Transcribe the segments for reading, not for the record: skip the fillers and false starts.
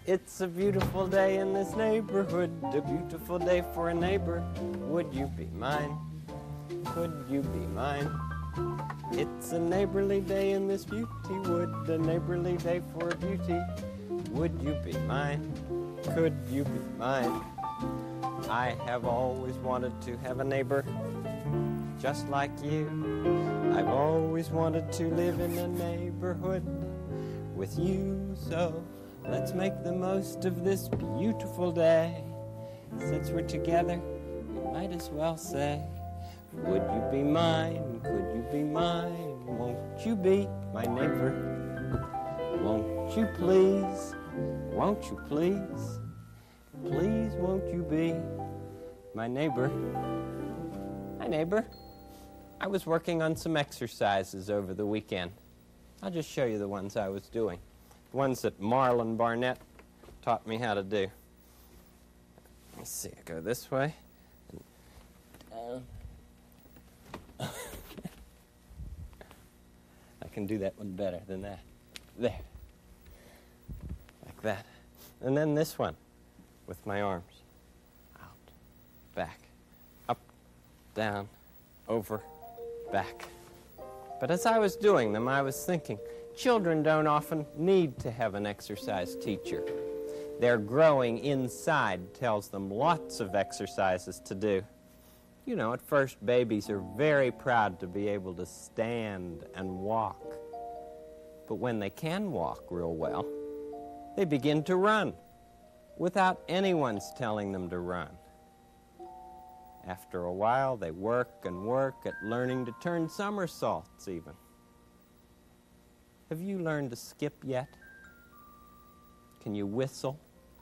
It's a beautiful day in this neighborhood, a beautiful day for a neighbor. Would you be mine? Could you be mine? It's a neighborly day in this beauty wood, a neighborly day for a beauty. Would you be mine? Could you be mine? I have always wanted to have a neighbor just like you. I've always wanted to live in a neighborhood with you, so let's make the most of this beautiful day. Since we're together, we might as well say, would you be mine? Could you be mine? Won't you be my neighbor? Won't you please? Won't you please? Please won't you be my neighbor? Hi, neighbor. I was working on some exercises over the weekend. I'll just show you the ones I was doing. The ones that Marlon Barnett taught me how to do. Let's see, I go this way. And down. I can do that one better than that. There. Like that. And then this one with my arms. Out, back, up, down, over, back. But as I was doing them, I was thinking, children don't often need to have an exercise teacher. Their growing inside tells them lots of exercises to do. You know, at first, babies are very proud to be able to stand and walk. But when they can walk real well, they begin to run without anyone's telling them to run. After a while, they work and work at learning to turn somersaults even. Have you learned to skip yet? Can you whistle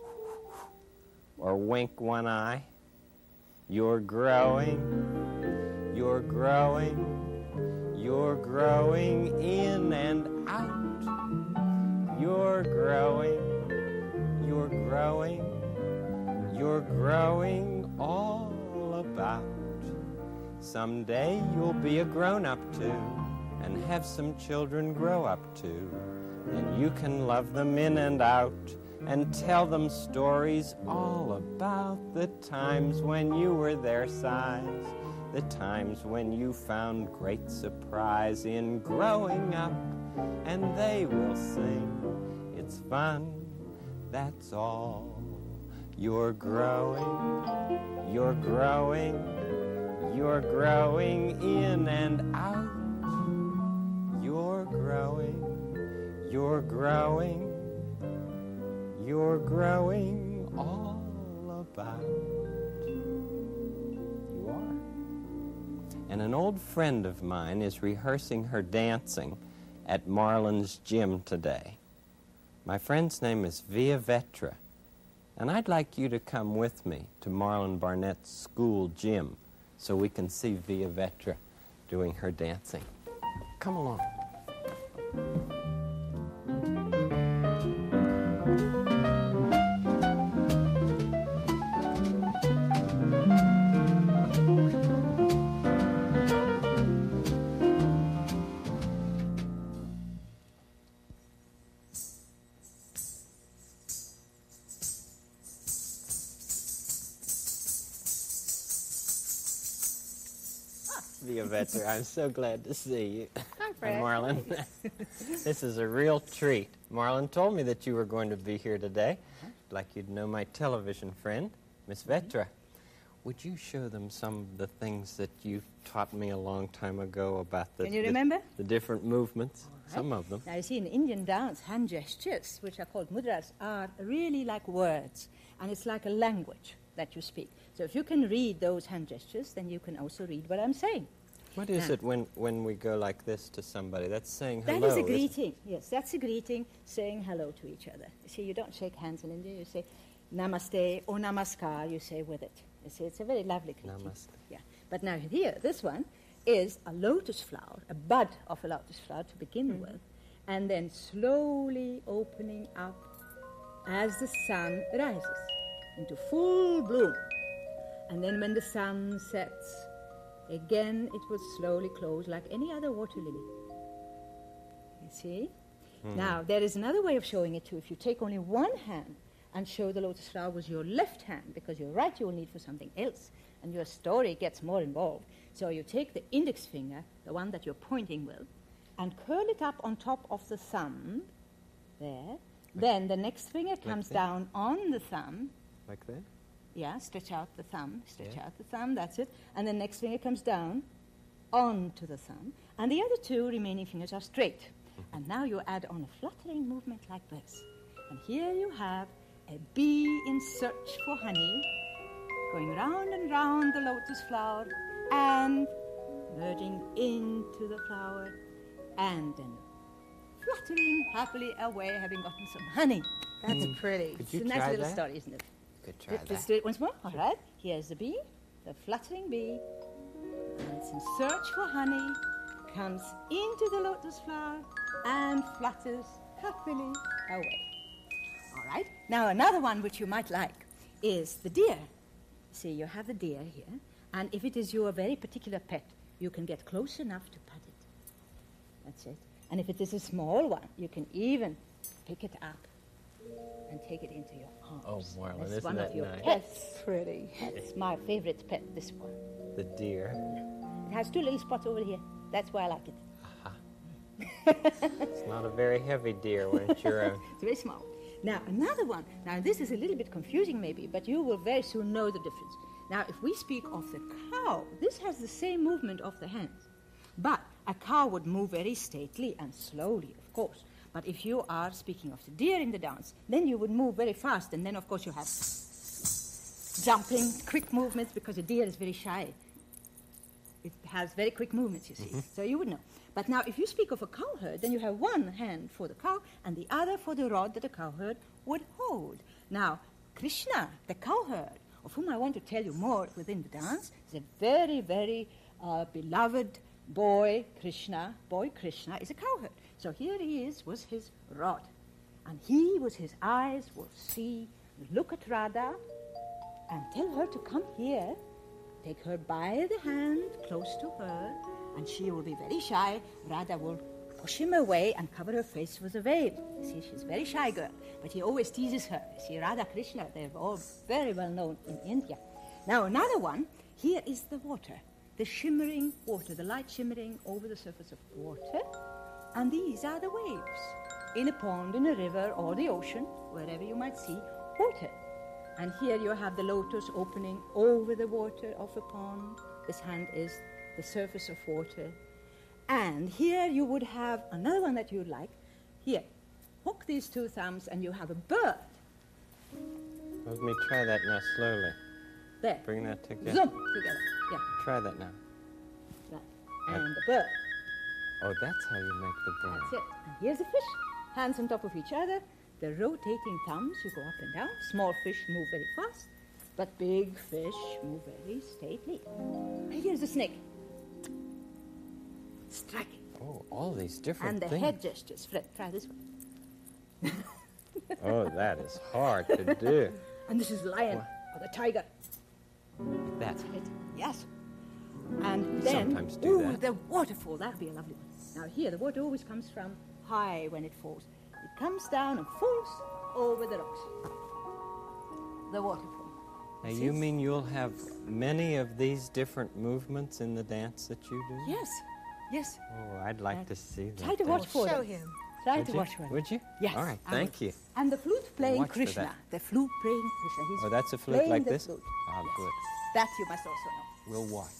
or wink one eye? You're growing, you're growing, you're growing in and out. You're growing, you're growing, you're growing all about. Someday you'll be a grown-up too, and have some children grow up too, and you can love them in and out, and tell them stories all about the times when you were their size, the times when you found great surprise in growing up, and they will sing, it's fun, that's all. You're growing, you're growing, you're growing in and out. You're growing, you're growing, you're growing all about. You are. And an old friend of mine is rehearsing her dancing at Marlon's gym today. My friend's name is Via Vetra. And I'd like you to come with me to Marlon Barnett's school gym so we can see Via Vetra doing her dancing. Come along. Via Vetra, I'm so glad to see you. Hi, Fred. Hi, Marlon. This is a real treat. Marlon told me that you were going to be here today. I'd like you to know my television friend, Miss Vetra. Would you show them some of the things that you taught me a long time ago about the, Can you remember? the different movements? Right. Some of them. Now, you see, in Indian dance, hand gestures, which are called mudras, are really like words, and it's like a language that you speak. So if you can read those hand gestures, then you can also read what I'm saying. What is it when we go like this to somebody? That's saying hello. That is a greeting. Yes, that's a greeting, saying hello to each other. You see, you don't shake hands in India. You say namaste or namaskar, you say with it. You see, it's a very lovely greeting. Namaste. Yeah. But now here, this one is a lotus flower, a bud of a lotus flower to begin with, and then slowly opening up as the sun rises into full bloom. And then when the sun sets, again it will slowly close like any other water lily. You see? Now, there is another way of showing it too. If you take only one hand and show the lotus flower with your left hand, because your right you will need for something else, and your story gets more involved. So you take the index finger, the one that you're pointing with, and curl it up on top of the thumb, there. Then the next finger comes down on the thumb. Like that? Yeah, stretch out the thumb, that's it. And the next finger comes down onto the thumb, and the other two remaining fingers are straight. And now you add on a fluttering movement like this. And here you have a bee in search for honey, going round and round the lotus flower, and merging into the flower, and then fluttering happily away, having gotten some honey. That's pretty. Could It's you a nice try little that? story, isn't it? Could try Let's that. do it once more. All right. Here's the bee, the fluttering bee, and it's in search for honey, comes into the lotus flower, and flutters happily away. All right. Now another one which you might like is the deer. See, you have the deer here, and if it is your very particular pet, you can get close enough to pat it. That's it. And if it is a small one, you can even pick it up and take it into your arms. Oh, wow, That's isn't one that of your nice? pets. Pretty. That's my favorite pet, this one. The deer. It has two little spots over here. That's why I like it. It's not a very heavy deer when it's your own. It's very small. Now, another one. Now, this is a little bit confusing maybe, but you will very soon know the difference. Now, if we speak of the cow, this has the same movement of the hands. But a cow would move very stately and slowly, of course. But if you are speaking of the deer in the dance, then you would move very fast, and then, of course, you have jumping, quick movements, because a deer is very shy. It has very quick movements, you see, so you would know. But now, if you speak of a cowherd, then you have one hand for the cow and the other for the rod that a cowherd would hold. Now, Krishna, the cowherd, of whom I want to tell you more within the dance, is a very, very beloved boy. Krishna is a cowherd. So here he is with his rod. And he, with his eyes, will see, look at Radha and tell her to come here. Take her by the hand, close to her, and she will be very shy. Radha will push him away and cover her face with a veil. You see, she's a very shy girl, but he always teases her. You see, Radha, Krishna, they're all very well known in India. Now, another one, here is the water, the shimmering water, the light shimmering over the surface of water, and these are the waves. In a pond, in a river, or the ocean, wherever you might see water. And here you have the lotus opening over the water of a pond. This hand is the surface of water. And here you would have another one that you would like. Here, hook these two thumbs and you have a bird. Let me try that now slowly. There. Bring that together. Zoom together. Yeah. Try that now. Right. And the bird. Oh, that's how you make the bird. That's it. And here's a fish. Hands on top of each other. The rotating thumbs, you go up and down. Small fish move very fast, but big fish move very stately. And here's a snake. Striking. Oh, all these different And the things. head gestures. Fred, try this one. Oh, that is hard to do. And this is the lion or the tiger. Like that. It. Yes. And then, sometimes do that. the waterfall. That would be a lovely one. Now here, the water always comes from high when it falls. It comes down and falls over the rocks. The waterfall. Now, you mean you'll have many of these different movements in the dance that you do? Yes. Yes. Oh, I'd like to see that. Try to watch for Show them. him. Try Would to you? watch for them. Would you? Yes. All right, I thank will. you. And the flute playing watch for Krishna. that. The flute playing Krishna. He's Oh, that's a flute playing like the this? flute. Ah, Yes. good. That you must also know. We'll watch.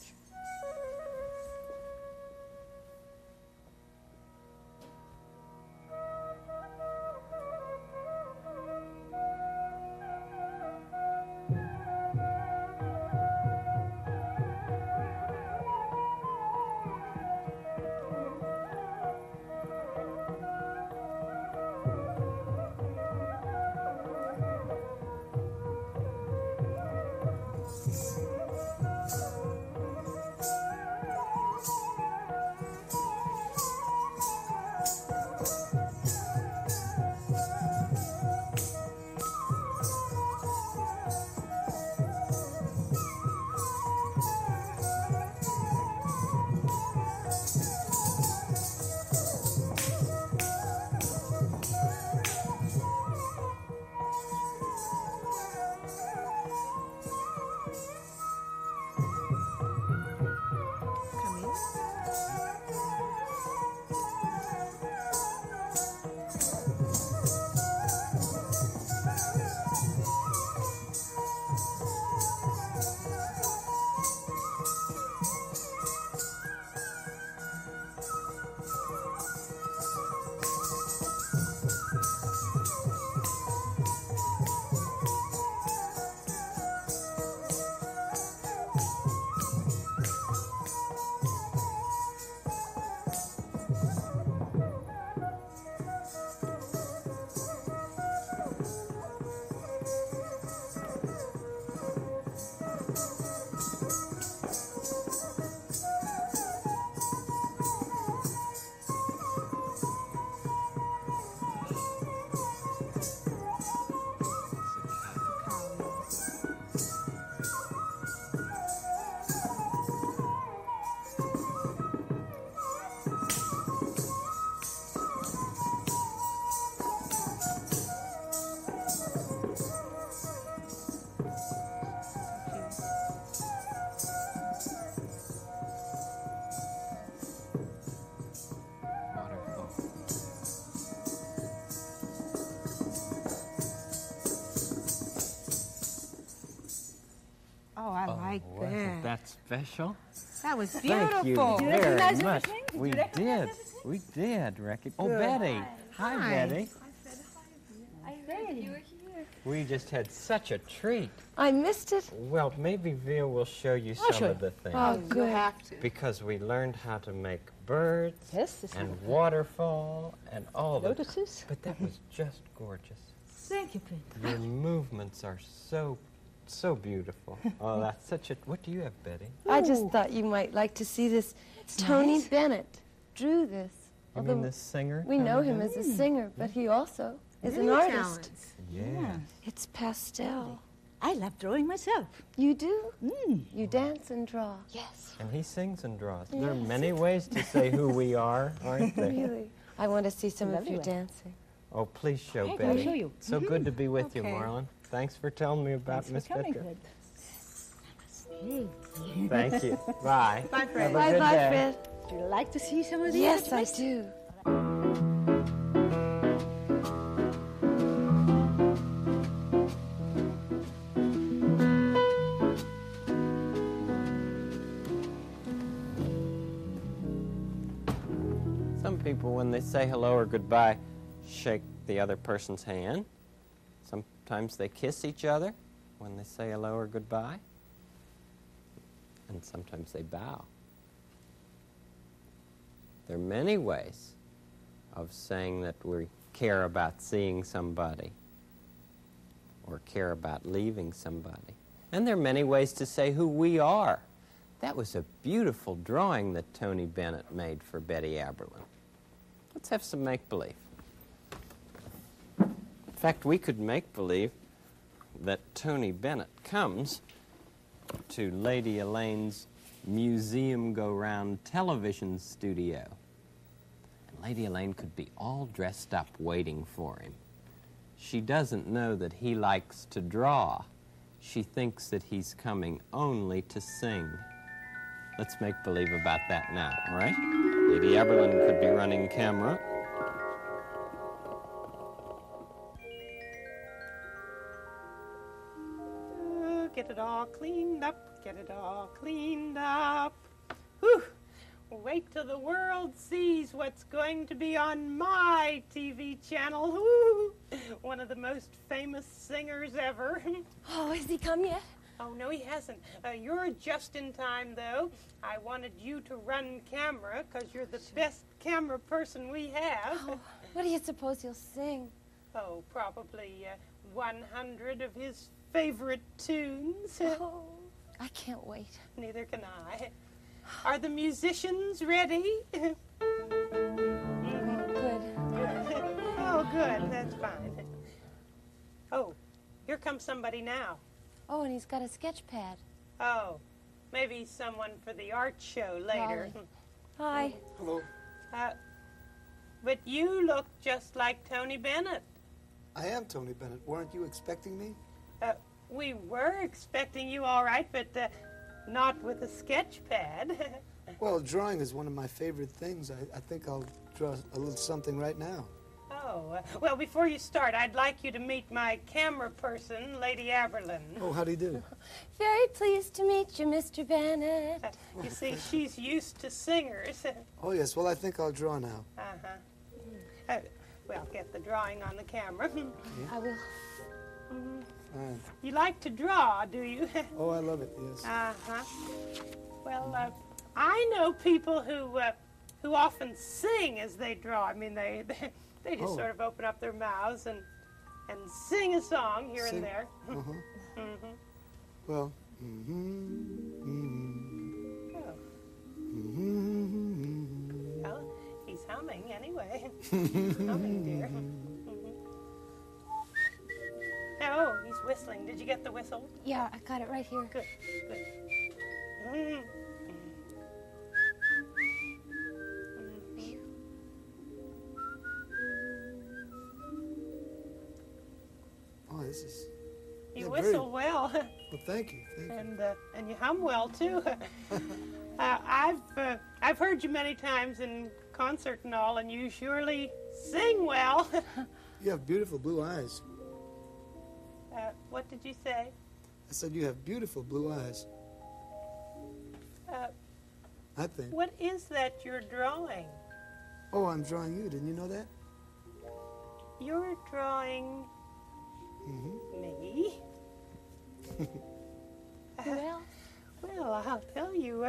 that special? That was Thank you beautiful. very recognize much. everything? Did We you recognize did. We did. Oh, Good. Betty. Hi, Hi. Betty. I heard you were here. We just had such a treat. I missed it. Well, maybe Veal will show you I'll some show of the things. Oh, You'll good. have to. Because we learned how to make birds Yes, this and is waterfall and all the... lotuses. But that was just gorgeous. Thank you, Prince. Your movements are so beautiful. Oh, that's such a... What do you have, Betty? I just thought you might like to see this. Tony nice. Bennett drew this. You Although mean this singer? we know Tony him Bennett? as a singer, but he also is an Many artist. talents. Yeah. It's pastel. I love drawing myself. You do? Mm. You dance and draw. Yes. And he sings and draws. There are many ways to say who we are, aren't there? Really? I want to see some of Lovely your way. dancing. Oh, please show I'll Betty. show you. So good to be with you, Okay. Marlon. Thanks for telling me about Thanks Miss for coming, Victor. Fred. Thank you. Bye. Bye, Fred. Have a good Bye-bye, day. Fred. Would you like to see some of these? Yes, I artifacts? do. Some people, when they say hello or goodbye, shake the other person's hand. Sometimes they kiss each other when they say hello or goodbye. And sometimes they bow. There are many ways of saying that we care about seeing somebody or care about leaving somebody. And there are many ways to say who we are. That was a beautiful drawing that Tony Bennett made for Betty Aberlin. Let's have some make-believe. In fact, we could make believe that Tony Bennett comes to Lady Elaine's museum go-round television studio. And Lady Elaine could be all dressed up waiting for him. She doesn't know that he likes to draw. She thinks that he's coming only to sing. Let's make believe about that now, all right? Lady Aberlin could be running camera. Get it all cleaned up, get it all cleaned up. Whew. Wait till the world sees what's going to be on my TV channel. Woo. One of the most famous singers ever. Oh, has he come yet? Oh, no, he hasn't. You're just in time, though. I wanted you to run camera because you're the best camera person we have. Oh, what do you suppose he'll sing? Oh, probably 100 of his favorite tunes. Oh, I can't wait. Neither can I. Are the musicians ready? Good. Oh, good. That's fine. Oh, here comes somebody now. Oh, and he's got a sketch pad. Oh, maybe someone for the art show later. Hi. Hello. But you look just like Tony Bennett. I am Tony Bennett. Weren't you expecting me? We were expecting you all right, but not with a sketch pad. Well, drawing is one of my favorite things. I think I'll draw a little something right now. Oh, well, before you start, I'd like you to meet my camera person, Lady Aberlin. Oh, how do you do? Very pleased to meet you, Mr. Bennett. You see, she's used to singers. Oh, yes. Well, I think I'll draw now. Well, get the drawing on the camera. I will. Fine. You like to draw, do you? Oh, I love it, yes. Uh-huh. Well, I know people who often sing as they draw. I mean, they just Oh. sort of open up their mouths and sing a song here Sing. and there. Uh-huh. Mhm. Well, Oh. Well, he's humming anyway. He's humming, dear. Oh, he's whistling. Did you get the whistle? Yeah, I got it right here. Good, good. Mm. oh, this is... You Yeah, whistle well, Well, thank you. Thank you. and you hum well too. I've heard you many times in concert and all, and you surely sing well. You have beautiful blue eyes. What did you say? I said you have beautiful blue eyes. I think. What is that you're drawing? Oh, I'm drawing you. Didn't you know that? You're drawing me? Well, I'll tell you.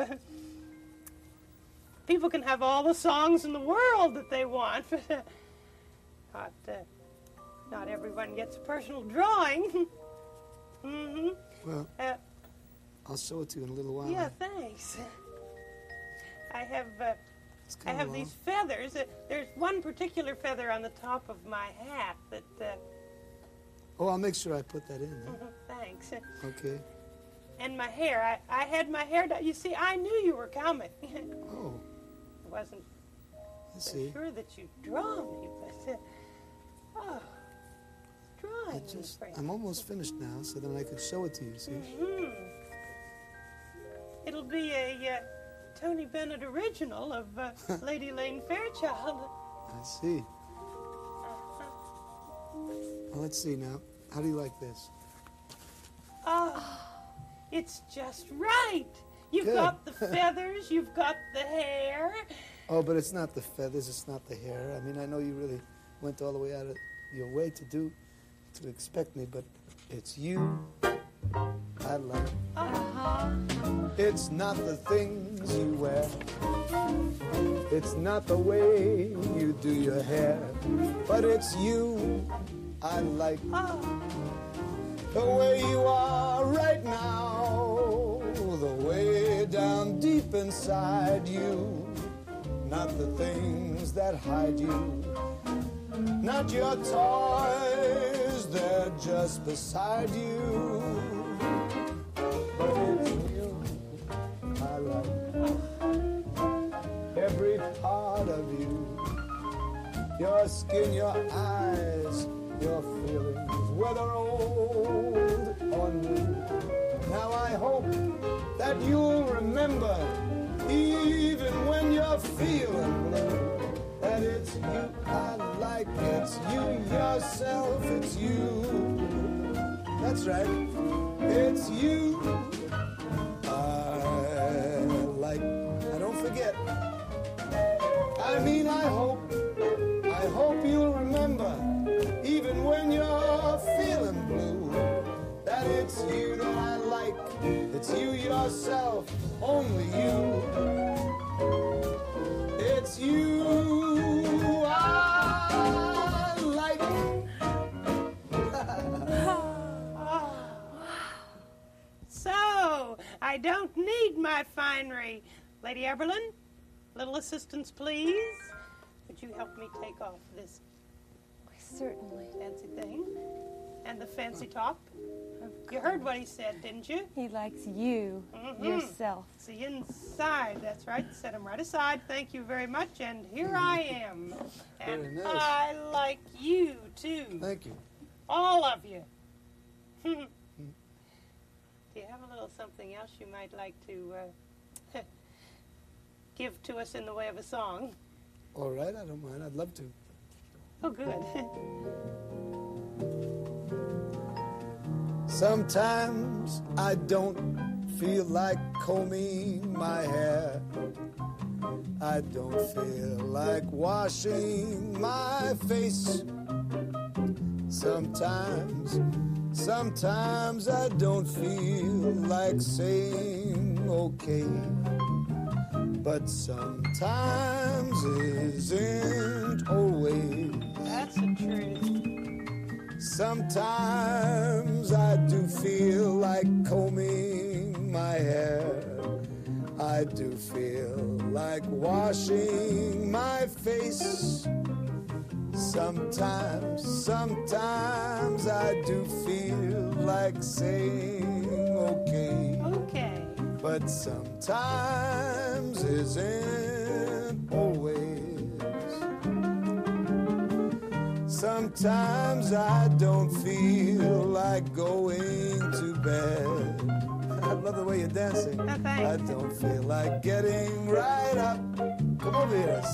People can have all the songs in the world that they want, but not everyone gets a personal drawing. Well, I'll show it to you in a little while. Yeah, thanks. I have It's I coming have along. these feathers. There's one particular feather on the top of my hat that. Oh, I'll make sure I put that in. Huh? Thanks. Okay. And my hair. I had my hair done. You see, I knew you were coming. Oh, I wasn't I so see. sure that you'd draw me, but drawing me, Frank. I'm almost finished now, so then I could show it to you, see? It'll be a Tony Bennett original of Lady Lane Fairchild. I see. Well, let's see now. How do you like this? Oh, it's just right. You've Good. got the feathers, you've got the hair. Oh, but it's not the feathers, it's not the hair. I mean, I know you really went all the way out of your way to expect me, but it's you I like. It's not the things you wear. It's not the way you do your hair, but it's you I like. The way you are right now, the way down deep inside you, not the things that hide you, not your toys, they're just beside you. But it's you I like. Every part of you, your skin, your eyes, your feelings, whether old or new. Now I hope that you'll remember, even when you're feeling blue, that it's you I like, it's you yourself, it's you. That's right, it's you I like. Now don't forget, I mean I hope you'll remember, even when you're feeling blue, that it's you that I like, it's you yourself, only you. It's you I like. So, I don't need my finery. Lady Eberlin, little assistance, please. Would you help me take off this Certainly. fancy thing? And the fancy top? You heard what he said, didn't you? He likes you, yourself. It's the inside, that's right. Set him right aside. Thank you very much. And here I am. And Very nice. I like you, too. Thank you. All of you. Do you have a little something else you might like to give to us in the way of a song? All right, I don't mind. I'd love to. Oh, good. Sometimes I don't feel like combing my hair. I don't feel like washing my face. Sometimes I don't feel like saying okay. But sometimes isn't always. That's the truth. Sometimes I do feel like combing my hair. I do feel like washing my face. Sometimes I do feel like saying okay. Okay. But sometimes isn't always. Sometimes I don't feel like going to bed. I love the way you're dancing. Oh, I thanks. don't feel like getting right up. Come over here.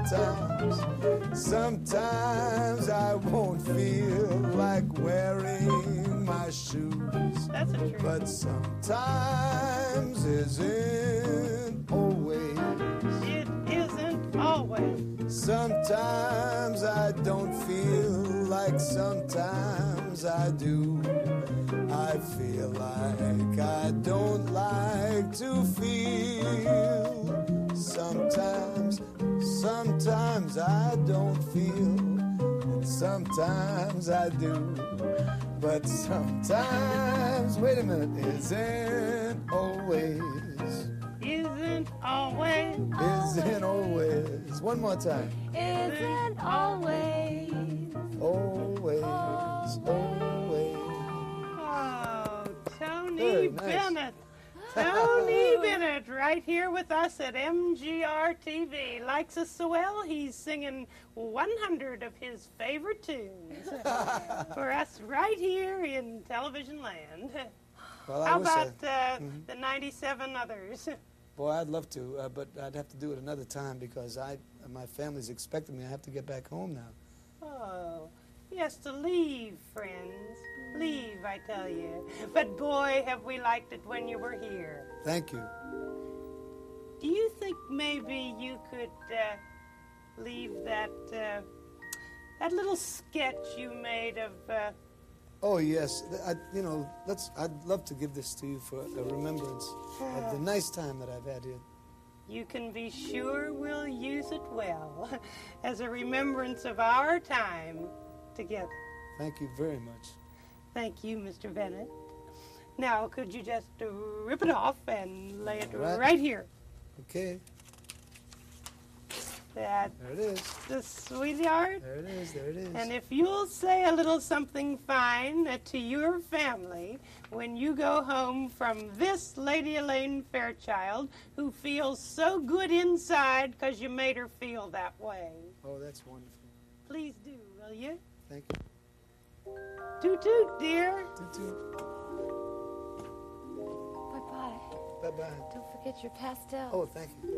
Sometimes I won't feel like wearing my shoes. That's the truth. But sometimes isn't Sometimes I don't feel like sometimes I do. I feel like I don't like to feel. Sometimes I don't feel, and sometimes I do. But sometimes, wait a minute, isn't always. Isn't always. Isn't always. One more time. Isn't always. Always, always. Oh, Tony Very nice. Bennett. Tony Bennett, right here with us at MGR TV. Likes us so well, he's singing 100 of his favorite tunes for us right here in television land. Well, I How wish about the 97 others? Boy, I'd love to, but I'd have to do it another time because my family's expecting me. I have to get back home now. Oh, he has to leave, friends. Leave, I tell you. But boy, have we liked it when you were here. Thank you. Do you think maybe you could leave that little sketch you made of? Oh yes, I'd love to give this to you for a remembrance of the nice time that I've had here. You can be sure we'll use it well as a remembrance of our time together. Thank you very much. Thank you, Mr. Bennett. Now, could you just rip it off and lay it right here? Okay. There it is. The sweetheart. There it is. There it is. And if you'll say a little something fine to your family when you go home from this Lady Elaine Fairchild, who feels so good inside because you made her feel that way. Oh, that's wonderful. Please do, will you? Thank you. Toot toot, dear. Toot toot. Bye-bye. Bye-bye. Don't forget your pastel. Oh, thank you.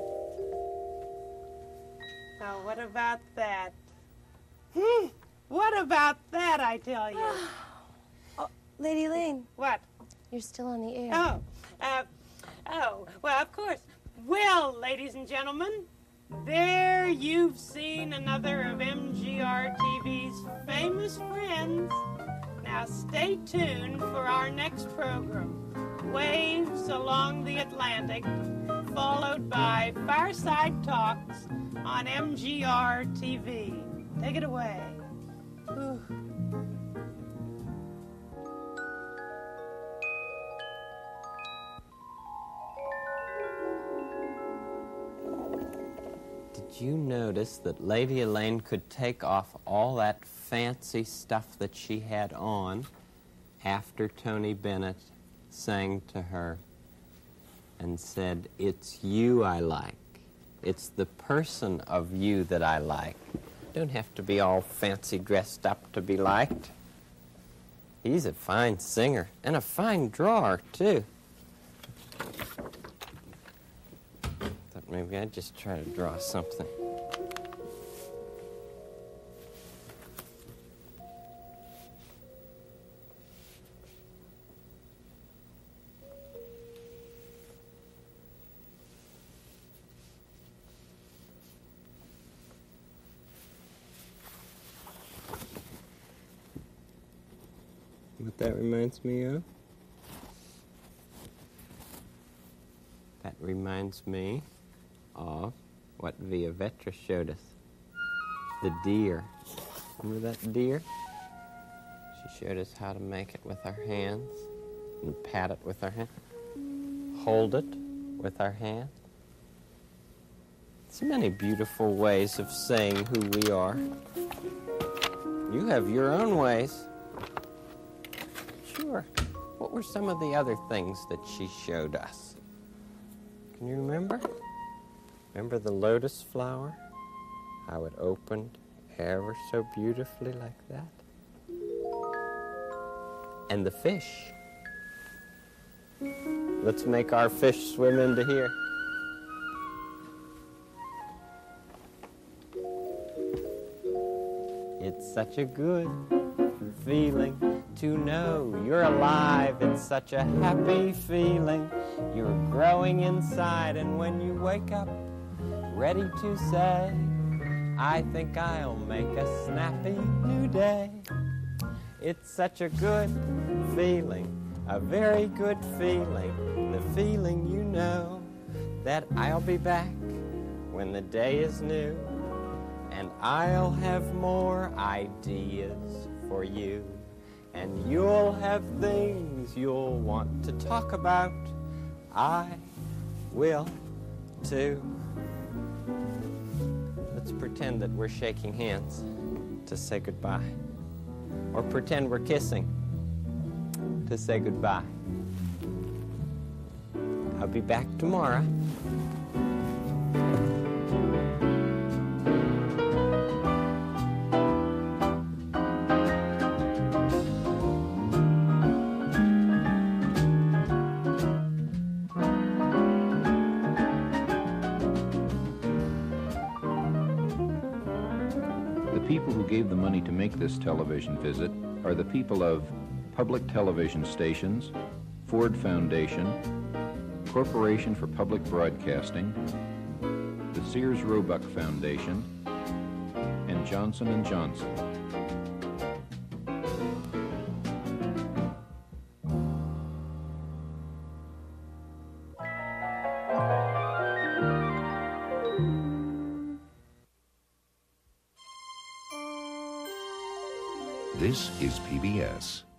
Now, what about that? What about that, I tell you? Oh, Lady Elaine. What? You're still on the air. Well, of course. Well, ladies and gentlemen, there you've seen another of MGR TV's famous friends. Now, stay tuned for our next program, Waves Along the Atlantic, followed by Fireside Talks on MGR TV. Take it away. Ooh. Did you notice that Lady Elaine could take off all that fancy stuff that she had on after Tony Bennett sang to her and said, "It's you I like. It's the person of you that I like. Don't have to be all fancy dressed up to be liked." He's a fine singer and a fine drawer, too. Thought maybe I'd just try to draw something. What that reminds me of? That reminds me of what Via Vetra showed us. The deer. Remember that deer? She showed us how to make it with our hands and pat it with our hand. Hold it with our hand. So many beautiful ways of saying who we are. You have your own ways. Sure. What were some of the other things that she showed us? Can you remember? Remember the lotus flower? How it opened ever so beautifully like that? And the fish. Let's make our fish swim into here. It's such a good feeling to know you're alive. It's such a happy feeling. You're growing inside, and when you wake up, ready to say I think I'll make a snappy new day. It's such a good feeling, a very good feeling, the feeling you know that I'll be back when the day is new, and I'll have more ideas for you, and you'll have things you'll want to talk about. I will too. Let's pretend that we're shaking hands to say goodbye, or pretend we're kissing to say goodbye. I'll be back tomorrow. The people who gave the money to make this television visit are the people of Public Television Stations, Ford Foundation, Corporation for Public Broadcasting, the Sears Roebuck Foundation, and Johnson & Johnson. This is PBS.